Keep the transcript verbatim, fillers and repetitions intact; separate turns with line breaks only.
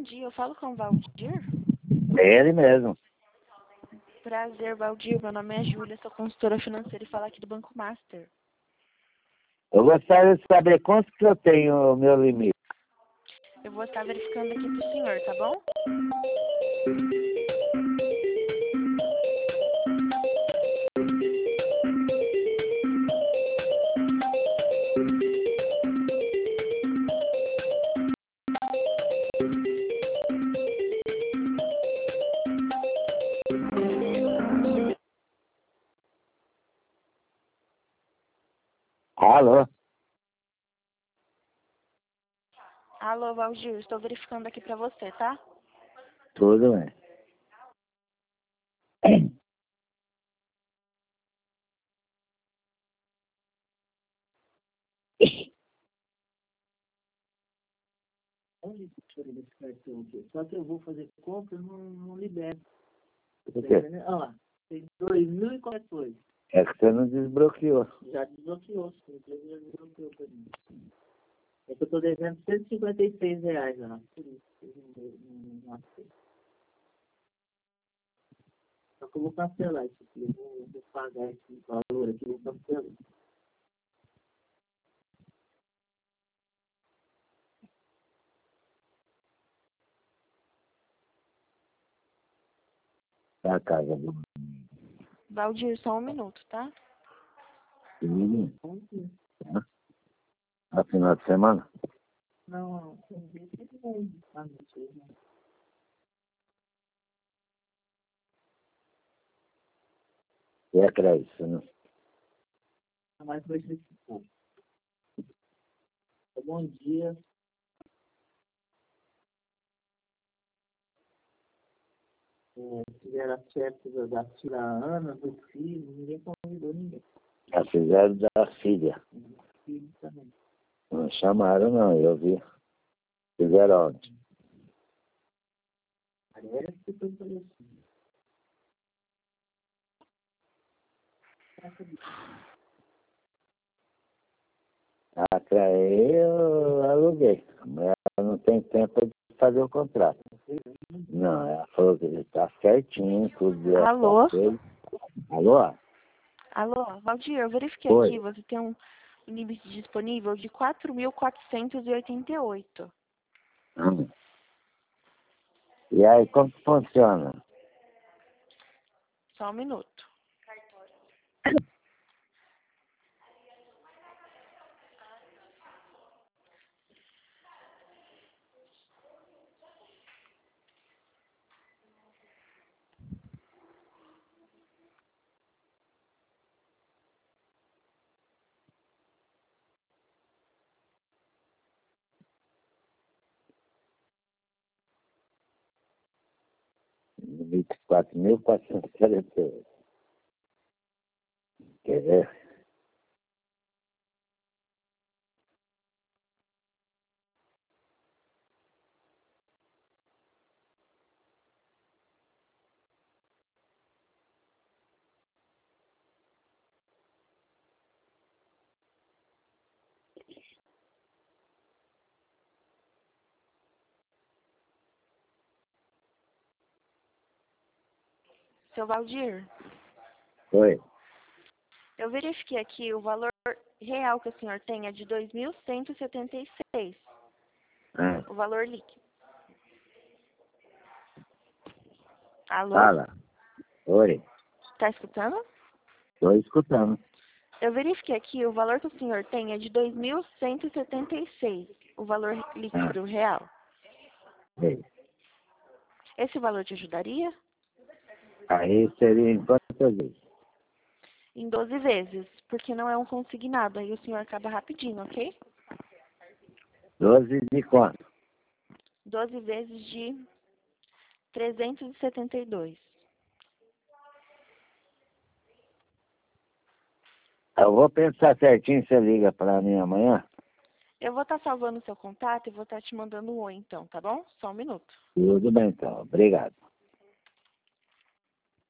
dia, eu falo com o Valdir.
É ele mesmo.
Prazer, Valdir. Meu nome é Júlia, sou consultora financeira e falo aqui do Banco Master.
Eu gostaria de saber quanto que eu tenho o meu limite.
Eu vou estar verificando aqui pro senhor, tá bom?
Alô?
Alô, Valdir, estou verificando aqui pra você, tá?
Tudo bem.
Onde tira desse cartão aqui? Só que eu vou fazer compra e não, não libero.
Por quê?
Olha lá, tem dois mil e qualquer coisa.
É que você não desbloqueou.
Já desbloqueou, sim. Já desbloqueou pra mim. É que eu tô devendo cento e cinquenta e seis reais lá. Por isso que eu não, não, não aceito. Só que eu vou cancelar isso aqui. Eu vou, vou pagar esse valor aqui, eu vou cancelar.
Da casa do
Valdir, só um minuto, tá?
menino.
Onde?
No final de semana?
Não, tem dia que não. Ah, não sei, não.
E é crédito, né?
Mais dois mil e pouco. Bom dia. É, fizeram as festas da tia Ana, do filho, ninguém convidou ninguém.
Já fizeram da filha.
Do filho também.
Não chamaram não, eu vi. Fizeram onde?
Parece que foi parecido.
Ah, pra eu aluguei. Mas ela não tem tempo de fazer o contrato. Não, ela falou que está certinho, tudo deu
Alô?
certo. Alô?
Alô, Valdir, eu verifiquei
Oi.
aqui, você tem um limite disponível de quatro mil quatrocentos e oitenta e oito.
Hum. E aí, como que funciona?
Só um minuto.
vinte e quatro mil quatrocentos e quarenta e oito. Quer ver?
Seu Valdir,
Oi.
eu verifiquei aqui o valor real que o senhor tem é de dois mil cento e setenta e seis.
Ah,
O valor líquido. Alô?
fala. Oi.
Tá escutando?
Estou escutando.
Eu verifiquei aqui o valor que o senhor tem é de dois mil cento e setenta e seis. O valor
Ah,
líquido real.
ei.
Esse valor te ajudaria?
Aí seria em quantas vezes?
Em doze vezes, porque não é um consignado, aí o senhor acaba rapidinho, ok?
doze de quanto?
doze vezes de trezentos e setenta e dois.
Eu vou pensar certinho, você liga para mim amanhã?
Eu vou estar salvando o seu contato e vou estar te mandando um oi então, tá bom? Só um minuto.
Tudo bem então, obrigado.